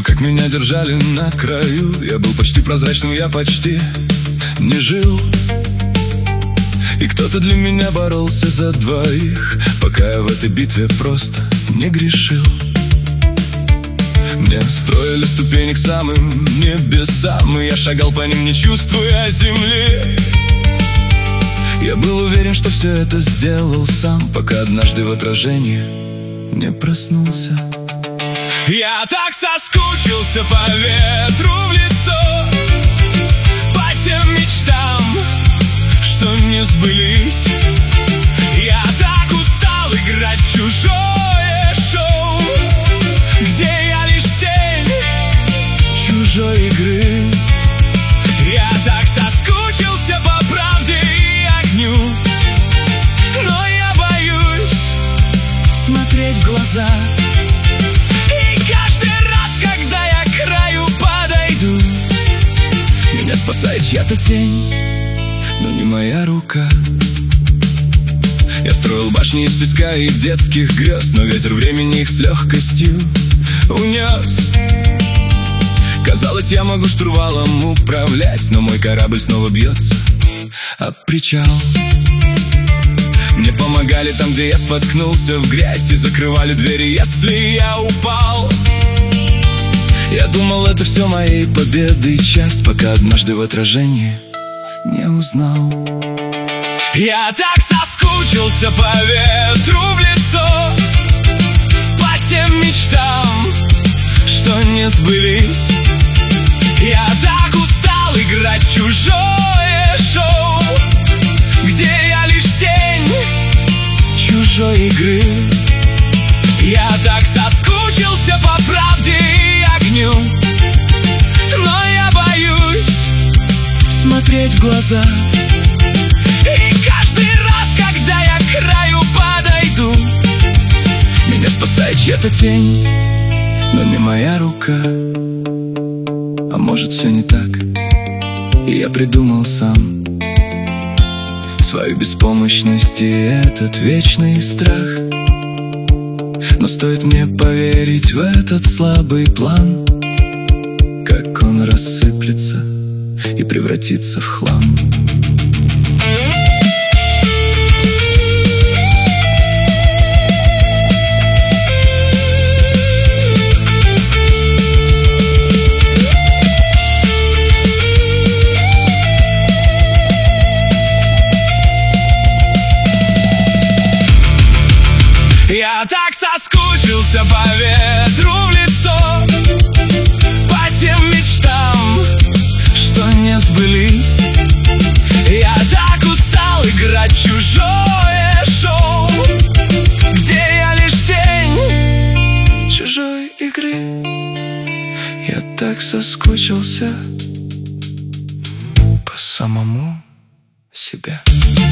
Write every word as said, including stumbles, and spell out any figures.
как меня держали на краю. Я был почти прозрачным, я почти не жил. И кто-то для меня боролся за двоих, пока я в этой битве просто не грешил. Мне строили ступени к самым небесам, и я шагал по ним, не чувствуя земли. Я был уверен, что все это сделал сам, пока однажды в отражении не проснулся. Я так соскучился по ветру в лицо, по тем мечтам, что не сбылись. Я так устал играть в чужое шоу, где я лишь тень чужой игры. Я так соскучился по правде и огню, но я боюсь смотреть в глаза. И каждый раз, когда я к краю подойду, меня спасает чья-то тень, но не моя рука. Я строил башни из песка и детских грез, но ветер времени их с легкостью унес. Казалось, я могу штурвалом управлять, но мой корабль снова бьется об причал. Мне помогали там, где я споткнулся в грязь, и закрывали двери, если я упал. Я думал, это все моей победы час, пока однажды в отражении не узнал. Я так соскучился по ветру в лицо, по тем мечтам, что не сбылись. Я так устал играть в чужое шоу, где я лишь тень чужой игры. Я так соскучился по правде и огню, но я боюсь смотреть в глаза. И каждый раз, когда я к краю подойду, меня спасает чья-то тень, но не моя рука. А может, все не так, и я придумал сам свою беспомощность и этот вечный страх. Но стоит мне поверить в этот слабый план, как он рассыплется и превратится в хлам. Я так соскучился по ветру в лицо, по тем мечтам, что не сбылись. Я так устал играть в чужое шоу, где я лишь тень чужой игры. Я так соскучился по самому себе.